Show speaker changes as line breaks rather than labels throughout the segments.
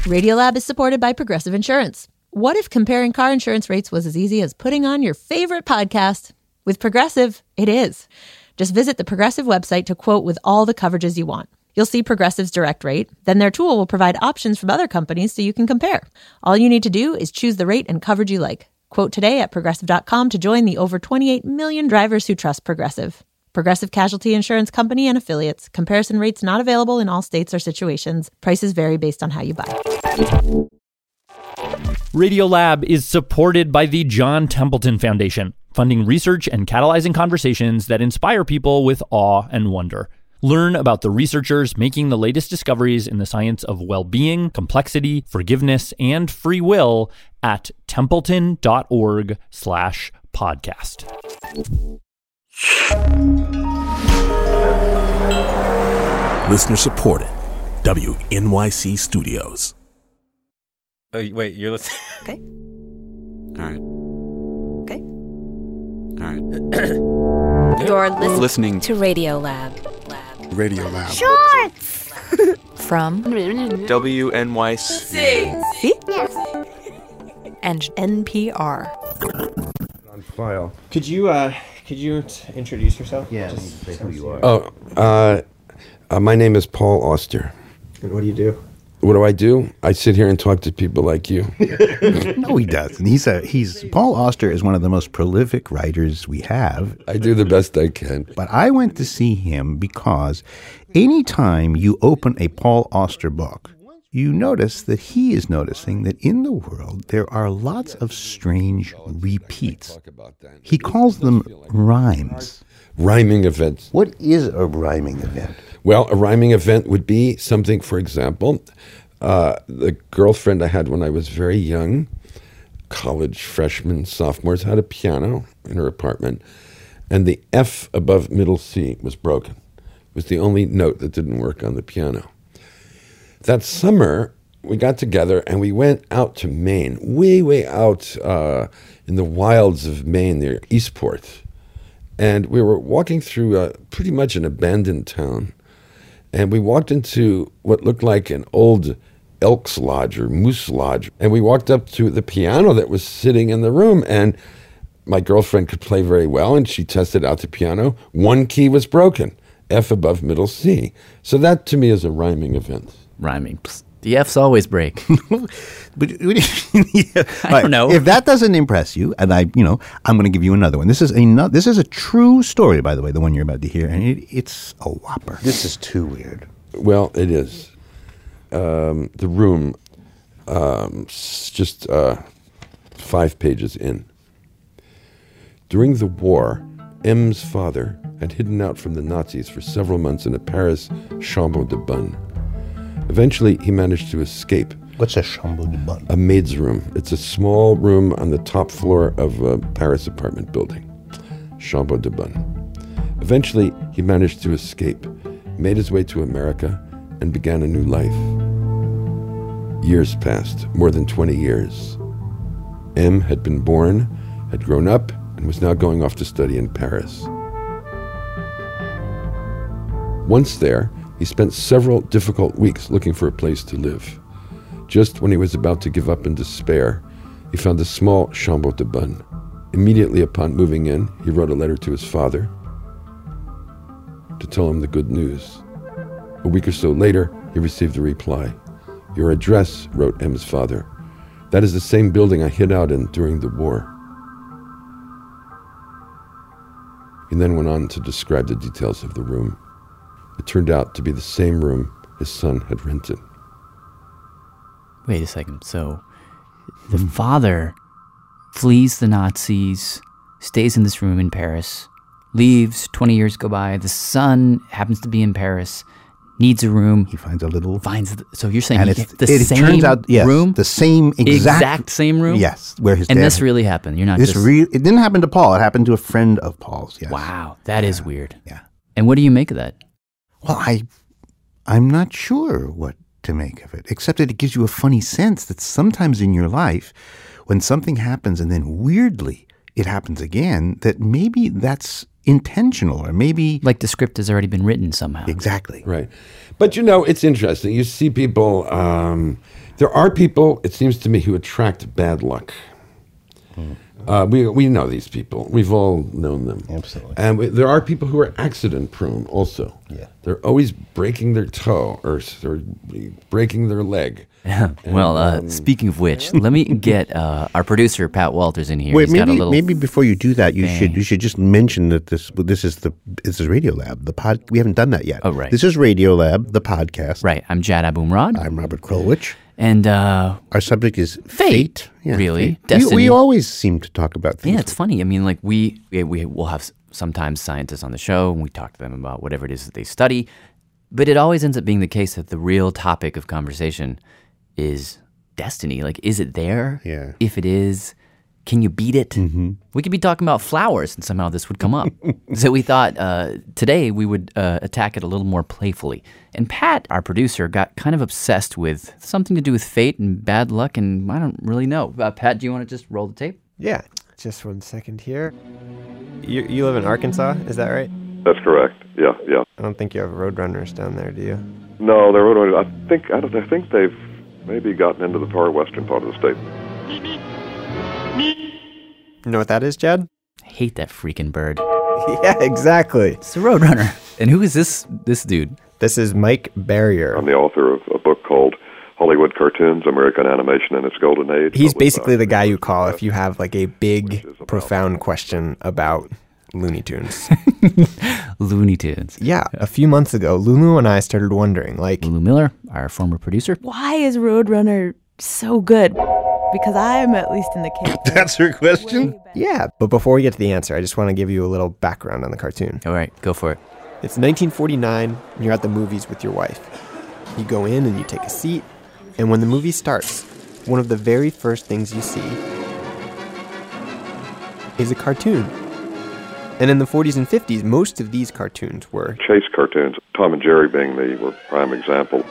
Radiolab is supported by Progressive Insurance. What if comparing car insurance rates was as easy as putting on your favorite podcast? With Progressive, it is. Just visit the Progressive website to quote with all the coverages you want. You'll see Progressive's direct rate. Then their tool will provide options from other companies so you can compare. All you need to do is choose the rate and coverage you like. Quote today at Progressive.com to join the over 28 million drivers who trust Progressive. Progressive Casualty Insurance Company and Affiliates. Comparison rates not available in all states or situations. Prices vary based on how you buy.
Radiolab is supported by the John Templeton Foundation, funding research and catalyzing conversations that inspire people with awe and wonder. Learn about the researchers making the latest discoveries in the science of well-being, complexity, forgiveness, and free will at templeton.org/podcast.
Listener supported. WNYC Studios.
Oh, wait, you're listening?
Okay.
All right.
Okay.
All right.
You're
Listening
to Radiolab.
Radiolab.
Shorts!
From
WNYC.
See? And NPR.
On file.
Could you introduce yourself?
Yeah,
Just
say who you are.
My name is Paul Auster.
And what do you do?
What do? I sit here and talk to people like you.
No, he doesn't. He's Paul Auster is one of the most prolific writers we have.
I do the best I can.
But I went to see him because anytime you open a Paul Auster book, you notice that he is noticing that in the world there are lots of strange repeats. He calls them rhymes.
Rhyming events.
What is a rhyming event?
Well, a rhyming event would be something, for example, the girlfriend I had when I was very young, college freshman, sophomores, had a piano in her apartment, and the F above middle C was broken. It was the only note that didn't work on the piano. That summer, we got together and we went out to Maine, way out in the wilds of Maine near Eastport. And we were walking through pretty much an abandoned town. And we walked into what looked like an old elk's lodge or moose lodge. And we walked up to the piano that was sitting in the room. And my girlfriend could play very well, and she tested out the piano. One key was broken, F above middle C. So that, to me, is a rhyming event.
Rhyming. Psst. The F's always break.
But
I don't know.
If that doesn't impress you, and I'm going to give you another one. This is a true story, by the way, the one you're about to hear, and it's a whopper.
This is too weird.
Well, it is. The room, just 5 pages in. During the war, M's father had hidden out from the Nazis for several months in a Paris chambre de bonne. Eventually, he managed to escape.
What's a chambre de bonne?
A maid's room. It's a small room on the top floor of a Paris apartment building. Chambre de bonne. Eventually, he managed to escape, made his way to America, and began a new life. Years passed, more than 20 years. M had been born, had grown up, and was now going off to study in Paris. Once there, he spent several difficult weeks looking for a place to live. Just when he was about to give up in despair, he found a small chambre de bonne. Immediately upon moving in, he wrote a letter to his father to tell him the good news. A week or so later, he received a reply. "Your address," wrote M's father. "That is the same building I hid out in during the war." He then went on to describe the details of the room. It turned out to be the same room his son had rented.
Wait a second. So the father flees the Nazis, stays in this room in Paris, leaves, 20 years go by. The son happens to be in Paris, needs a room.
He finds a little...
So you're saying
it
same
turns out, yes,
room?
The same exact
same room?
Yes. Where his
and
dad
this really happened? You're not
it didn't happen to Paul. It happened to a friend of Paul's, yes.
Wow. That is weird.
Yeah.
And what do you make of that?
Well, I'm not sure what to make of it, except that it gives you a funny sense that sometimes in your life, when something happens and then weirdly it happens again, that maybe that's intentional, or maybe...
Like the script has already been written somehow.
Exactly.
Right. But, it's interesting. You see people, There are people, it seems to me, who attract bad luck. We know these people. We've all known them.
Absolutely.
And there are people who are accident prone also.
Yeah.
They're always breaking their toe or they're breaking their leg.
Well, speaking of which, let me get our producer Pat Walters in here.
Wait,
He's got a little
maybe before you do that, you
thing.
should just mention that this is Radiolab, the pod. We haven't done that yet.
Oh, right.
This is Radiolab, the podcast.
Right. I'm Jad Abumrad.
I'm Robert Krulwich.
And
our subject is fate. Yeah,
really?
Fate.
Destiny.
We always seem to talk about things.
Yeah, it's funny. I mean, like we will have sometimes scientists on the show, and we talk to them about whatever it is that they study. But it always ends up being the case that the real topic of conversation is destiny. Like, is it there?
Yeah.
If it is, can you beat it? Mm-hmm. We could be talking about flowers, and somehow this would come up. So we thought today we would attack it a little more playfully. And Pat, our producer, got kind of obsessed with something to do with fate and bad luck, and I don't really know. Pat, do you want to just roll the tape?
Yeah, just 1 second here. You live in Arkansas, is that right?
That's correct. Yeah.
I don't think you have roadrunners down there, do you?
No, they're roadrunners. I think they've maybe gotten into the far western part of the state.
You know what that is, Jad?
I hate that freaking bird.
Yeah, exactly.
It's a roadrunner. And who is this dude?
This is Mike Barrier.
I'm the author of a book called Hollywood Cartoons, American Animation in its Golden Age.
He's basically the guy you call if you have like a big, profound question about Looney Tunes.
Looney Tunes.
Yeah. A few months ago, Lulu and I started wondering, like...
Lulu Miller, our former producer.
Why is Roadrunner so good? Because I'm at least in the camp.
That's her question?
Yeah, but before we get to the answer, I just want to give you a little background on the cartoon.
All right, go for it.
It's 1949, and you're at the movies with your wife. You go in and you take a seat, and when the movie starts, one of the very first things you see is a cartoon. And in the 40s and 50s, most of these cartoons were
chase cartoons, Tom and Jerry being the prime example.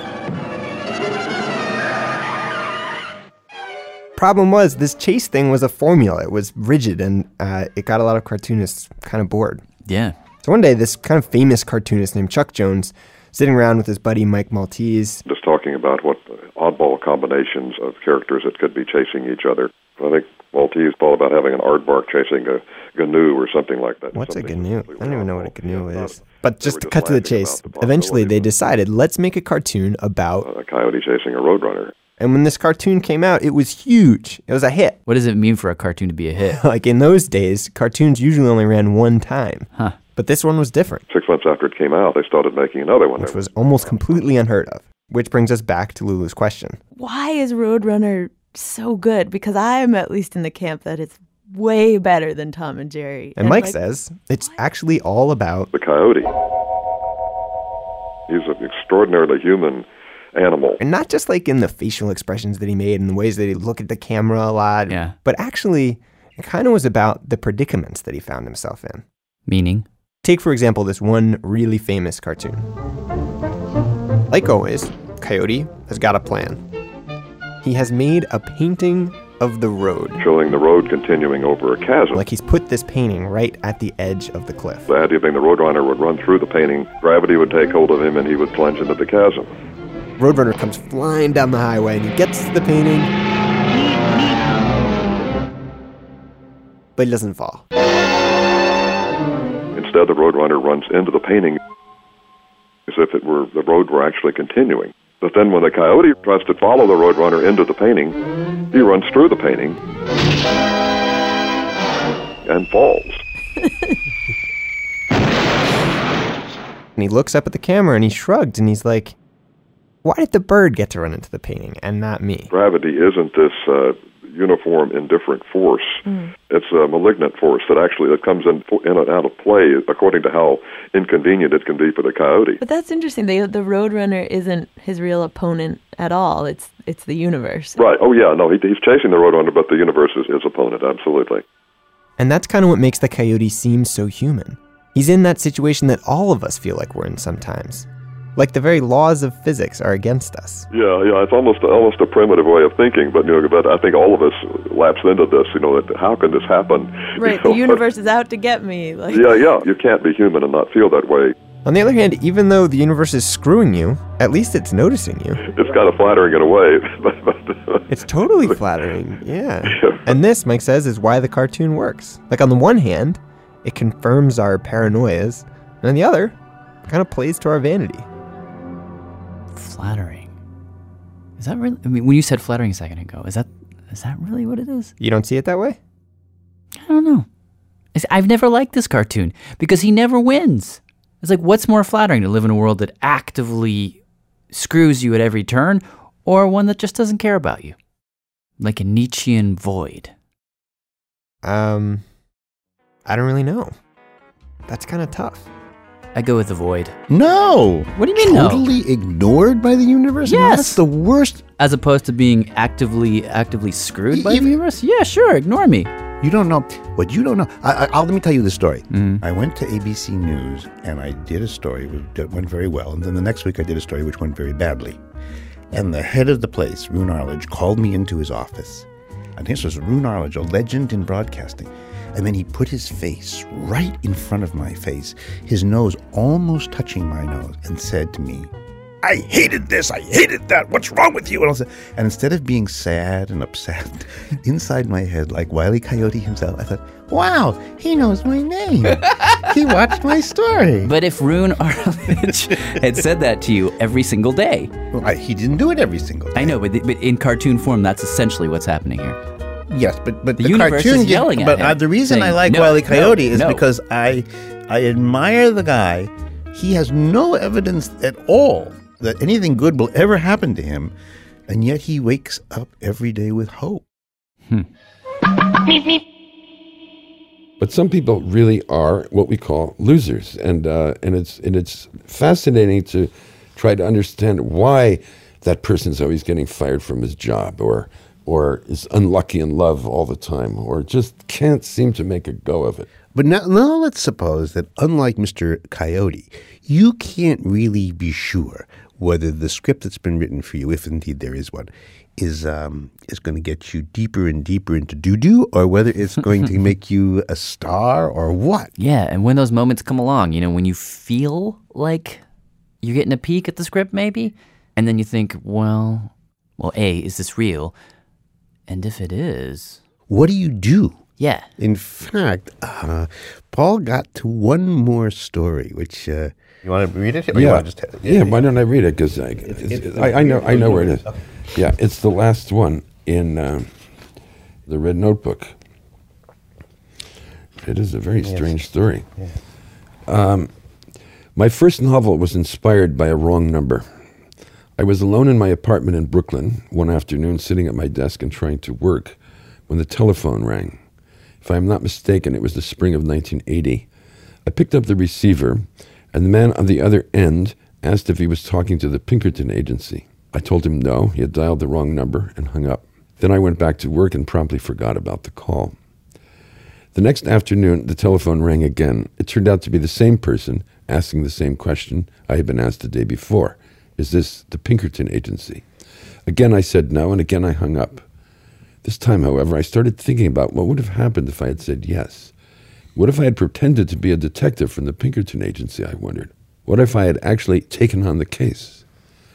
Problem was, this chase thing was a formula. It was rigid, and it got a lot of cartoonists kind of bored.
Yeah.
So one day, this kind of famous cartoonist named Chuck Jones, sitting around with his buddy Mike Maltese.
Just talking about what oddball combinations of characters that could be chasing each other. I think Maltese thought about having an aardvark chasing a GNU or something like that.
What's a GNU? I don't even know what a GNU is. But just to cut to the chase, eventually they decided, let's make a cartoon about
a coyote chasing a roadrunner.
And when this cartoon came out, it was huge. It was a hit.
What does it mean for a cartoon to be a hit?
Like in those days, cartoons usually only ran one time.
Huh.
But this one was different.
6 months after it came out, they started making another one.
Which was almost completely unheard of. Which brings us back to Lulu's question.
Why is Roadrunner so good? Because I'm at least in the camp that it's way better than Tom and Jerry.
And Mike says it's actually all about
the coyote. He's an extraordinarily human animal.
And not just like in the facial expressions that he made and the ways that he looked at the camera a lot.
Yeah.
But actually, it kind of was about the predicaments that he found himself in.
Meaning?
Take, for example, this one really famous cartoon. Like always, Coyote has got a plan. He has made a painting of the road.
Showing the road continuing over a chasm.
Like he's put this painting right at the edge of the cliff.
The idea being the roadrunner would run through the painting, gravity would take hold of him, and he would plunge into the chasm.
Roadrunner comes flying down the highway, and he gets to the painting, but he doesn't fall.
Instead, the roadrunner runs into the painting as if it were the road were actually continuing. But then when the coyote tries to follow the roadrunner into the painting, he runs through the painting and falls.
And he looks up at the camera and he shrugged and he's like, why did the bird get to run into the painting and not me?
Gravity isn't this uniform, indifferent force. It's a malignant force that comes in and out of play according to how inconvenient it can be for the coyote.
But that's interesting. The Roadrunner isn't his real opponent at all. It's the universe.
Right. Oh, yeah. No, he's chasing the Roadrunner, but the universe is his opponent. Absolutely.
And that's kind of what makes the coyote seem so human. He's in that situation that all of us feel like we're in sometimes. Like the very laws of physics are against us.
Yeah, it's almost a primitive way of thinking, but but I think all of us lapse into this. That how can this happen?
Right, the universe is out to get me.
Yeah, you can't be human and not feel that way.
On the other hand, even though the universe is screwing you, at least it's noticing you.
It's kind of flattering in a way.
It's totally flattering, yeah. And this, Mike says, is why the cartoon works. Like, on the one hand, it confirms our paranoias, and on the other, it kind of plays to our vanity.
Flattering. Is that really? I mean, when you said flattering a second ago, is that really what it is?
You don't see it that way?
I don't know. I've never liked this cartoon because he never wins. It's like, what's more flattering, to live in a world that actively screws you at every turn, or one that just doesn't care about you? Like a Nietzschean void.
I don't really know. That's kind of tough.
I go with the void.
No!
What do you mean
totally ignored by the universe? I mean,
Yes!
that's the worst.
As opposed to being actively screwed by the universe? Yeah, sure, ignore me.
You don't know what you don't know. Let me tell you the story. I went to ABC News and I did a story that went very well. And then the next week I did a story which went very badly. And the head of the place, Roone Arledge, called me into his office. And this was Roone Arledge, a legend in broadcasting. And then he put his face right in front of my face, his nose almost touching my nose, and said to me, "I hated this, I hated that, what's wrong with you?" And instead of being sad and upset, inside my head, like Wile E. Coyote himself, I thought, wow, he knows my name. He watched my story.
But if Roone Arledge had said that to you every single day.
Well, he didn't do it every single day.
I know, but in cartoon form, that's essentially what's happening here.
Yes, but the
universe
cartoon
is yelling at him.
But the reason
saying,
I like
no,
Wile E. Coyote is
no.
because I admire the guy. He has no evidence at all that anything good will ever happen to him, and yet he wakes up every day with hope.
But some people really are what we call losers, and it's fascinating to try to understand why that person's always getting fired from his job, or is unlucky in love all the time, or just can't seem to make a go of it.
But now let's suppose that, unlike Mr. Coyote, you can't really be sure whether the script that's been written for you, if indeed there is one, is going to get you deeper and deeper into doo-doo, or whether it's going to make you a star, or what.
Yeah, and when those moments come along, when you feel like you're getting a peek at the script maybe, and then you think, well, A, is this real? And if it is...
What do you do?
Yeah.
In fact, Paul got to one more story, which... you want to read it? Or you want to just
why don't I read it? Because I know where it is. Okay. Yeah, it's the last one in the Red Notebook. It is a very strange story. Yeah. My first novel was inspired by a wrong number. I was alone in my apartment in Brooklyn one afternoon, sitting at my desk and trying to work, when the telephone rang. If I am not mistaken, it was the spring of 1980. I picked up the receiver, and the man on the other end asked if he was talking to the Pinkerton agency. I told him no, he had dialed the wrong number, and hung up. Then I went back to work and promptly forgot about the call. The next afternoon, the telephone rang again. It turned out to be the same person asking the same question I had been asked the day before. Is this the Pinkerton agency? Again, I said no, and again I hung up. This time, however, I started thinking about what would have happened if I had said yes. What if I had pretended to be a detective from the Pinkerton agency, I wondered. What if I had actually taken on the case?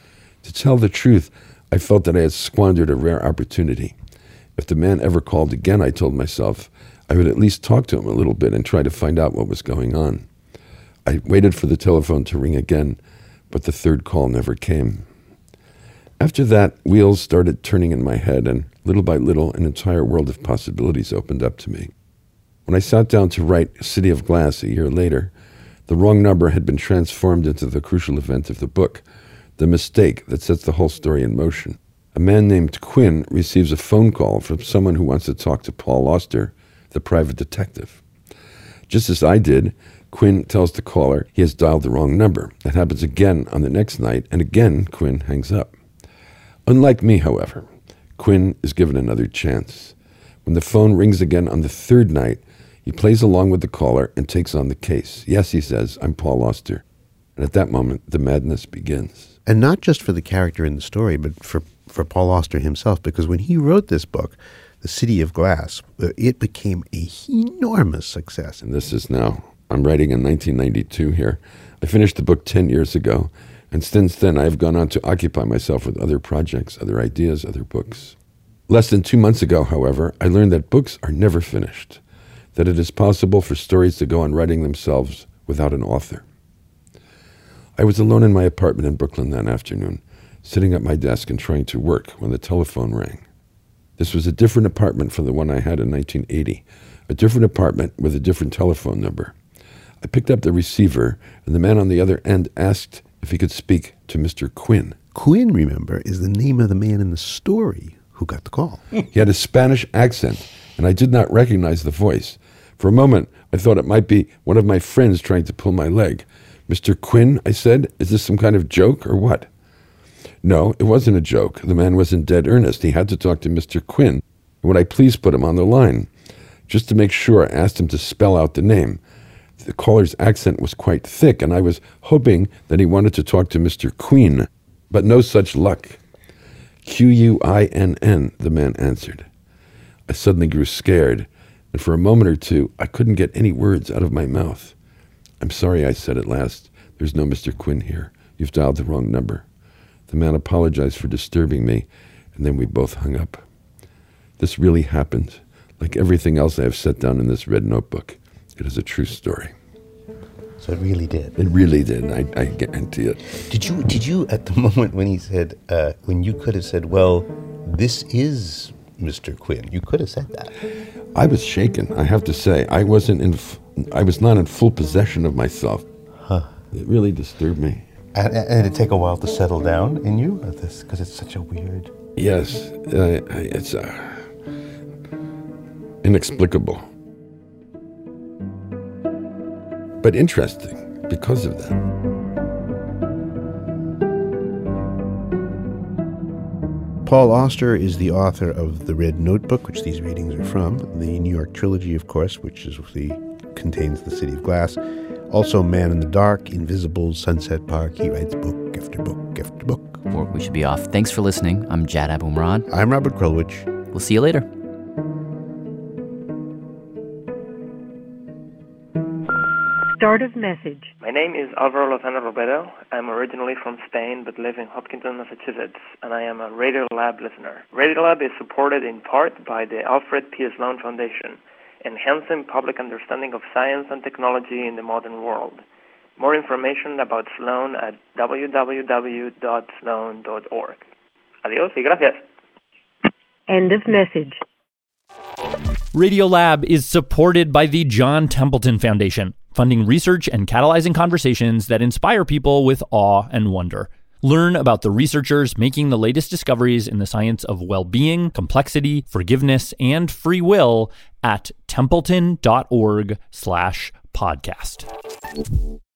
To tell the truth, I felt that I had squandered a rare opportunity. If the man ever called again, I told myself, I would at least talk to him a little bit and try to find out what was going on. I waited for the telephone to ring again, but the third call never came. After that, wheels started turning in my head, and little by little, an entire world of possibilities opened up to me. When I sat down to write City of Glass a year later, the wrong number had been transformed into the crucial event of the book, the mistake that sets the whole story in motion. A man named Quinn receives a phone call from someone who wants to talk to Paul Auster, the private detective. Just as I did, Quinn tells the caller he has dialed the wrong number. That happens again on the next night, and again Quinn hangs up. Unlike me, however, Quinn is given another chance. When the phone rings again on the third night, he plays along with the caller and takes on the case. Yes, he says, I'm Paul Auster. And at that moment, the madness begins.
And not just for the character in the story, but for Paul Auster himself, because when he wrote this book, The City of Glass, it became an enormous success.
And this is now, I'm writing in 1992 here. I finished the book 10 years ago, and since then I have gone on to occupy myself with other projects, other ideas, other books. Less than 2 months ago, however, I learned that books are never finished, that it is possible for stories to go on writing themselves without an author. I was alone in my apartment in Brooklyn that afternoon, sitting at my desk and trying to work when the telephone rang. This was a different apartment from the one I had in 1980, a different apartment with a different telephone number. I picked up the receiver, and the man on the other end asked if he could speak to Mr. Quinn.
Quinn, remember, is the name of the man in the story who got the call.
He had a Spanish accent, and I did not recognize the voice. For a moment, I thought it might be one of my friends trying to pull my leg. "Mr. Quinn," I said, "is this some kind of joke or what?" No, it wasn't a joke. The man was in dead earnest. He had to talk to Mr. Quinn. Would I please put him on the line? Just to make sure, I asked him to spell out the name. The caller's accent was quite thick, and I was hoping that he wanted to talk to Mr. Queen, but no such luck. "Quinn," the man answered. I suddenly grew scared, and for a moment or two, I couldn't get any words out of my mouth. "I'm sorry," I said at last. "There's no Mr. Quinn here. You've dialed the wrong number." The man apologized for disturbing me, and then we both hung up. This really happened. Like everything else I have set down in this red notebook, it is a true story.
So it really did.
It really did. I guarantee it.
Did you at the moment when he said, when you could have said, "Well, this is Mr. Quinn," you could have said that.
I was shaken. I have to say, I was not in full possession of myself.
Huh.
It really disturbed me.
And did it take a while to settle down in you, because it's such a weird.
Yes, it's inexplicable, but interesting because of that.
Paul Auster is the author of The Red Notebook, which these readings are from, the New York Trilogy, of course, which contains The City of Glass. Also, Man in the Dark, Invisible, Sunset Park. He writes book after book after book.
We should be off. Thanks for listening. I'm Jad Abumrad.
I'm Robert Krulwich.
We'll see you later.
Start of message.
My name is Alvaro Lozano Robredo. I'm originally from Spain but live in Hopkinton, Massachusetts, and I am a Radiolab listener. Radiolab is supported in part by the Alfred P. Sloan Foundation, enhancing public understanding of science and technology in the modern world. More information about Sloan at www.sloan.org. Adiós y gracias.
End of message.
Radiolab is supported by the John Templeton Foundation, funding research and catalyzing conversations that inspire people with awe and wonder. Learn about the researchers making the latest discoveries in the science of well-being, complexity, forgiveness, and free will at templeton.org/podcast.